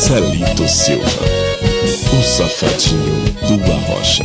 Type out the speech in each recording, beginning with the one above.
Celito Silva, o safadinho do Arrocha.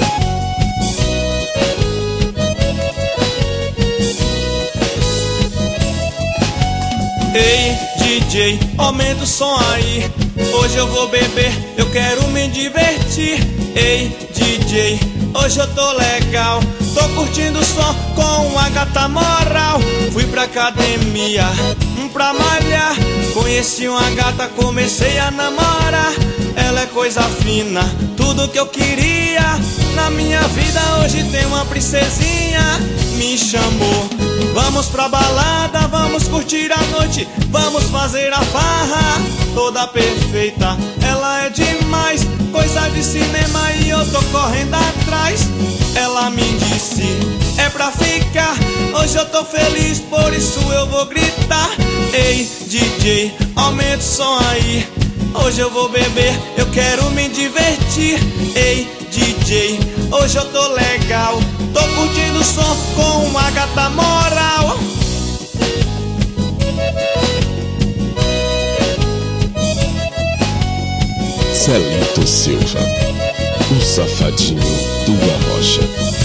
Ei, DJ, aumenta o som aí. Hoje eu vou beber, eu quero me divertir. Ei, DJ, hoje eu tô legal. Tô curtindo o som com uma gata moral. Fui pra academia, pra malhar. Conheci uma gata, comecei a namorar. Ela é coisa fina, tudo que eu queria. Na minha vida hoje tem uma princesinha. Me chamou, vamos pra balada, vamos curtir a noite, vamos fazer a farra. Toda perfeita, ela é demais, coisa de cinema e eu tô correndo atrás. Ela me disse, é pra ficar, hoje eu tô feliz, por isso eu vou gritar. Ei, DJ, aumenta o som aí. Hoje eu vou beber, eu quero me divertir. Ei, DJ, hoje eu tô legal. Tô curtindo o som com uma gata moral. Celito Silva, o safadinho do Arrocha.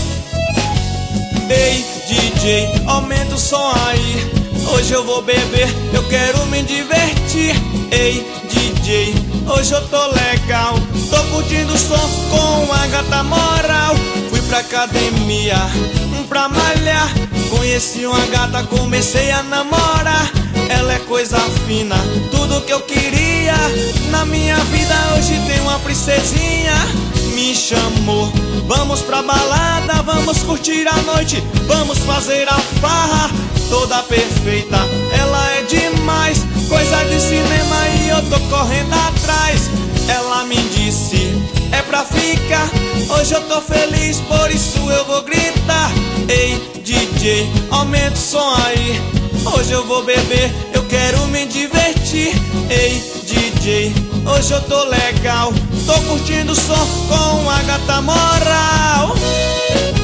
Ei, DJ, aumenta o som aí. Hoje eu vou beber, eu quero me divertir. Ei, DJ, hoje eu tô legal. Tô curtindo o som com uma gata moral. Fui pra academia, pra malhar. Conheci uma gata, comecei a namorar. Ela é coisa fina, tudo que eu queria. Na minha vida hoje tem uma princesinha. Me chamou, vamos pra balada, vamos curtir a noite, vamos fazer a farra. Toda perfeita, ela é demais, coisa de cinema e eu tô correndo atrás. Ela me disse, é pra ficar, hoje eu tô feliz, por isso eu vou gritar. Ei, DJ, aumenta o som aí. Hoje eu vou beber, eu quero me divertir. Ei, DJ, hoje eu tô legal. Tô curtindo o som com a gata moral.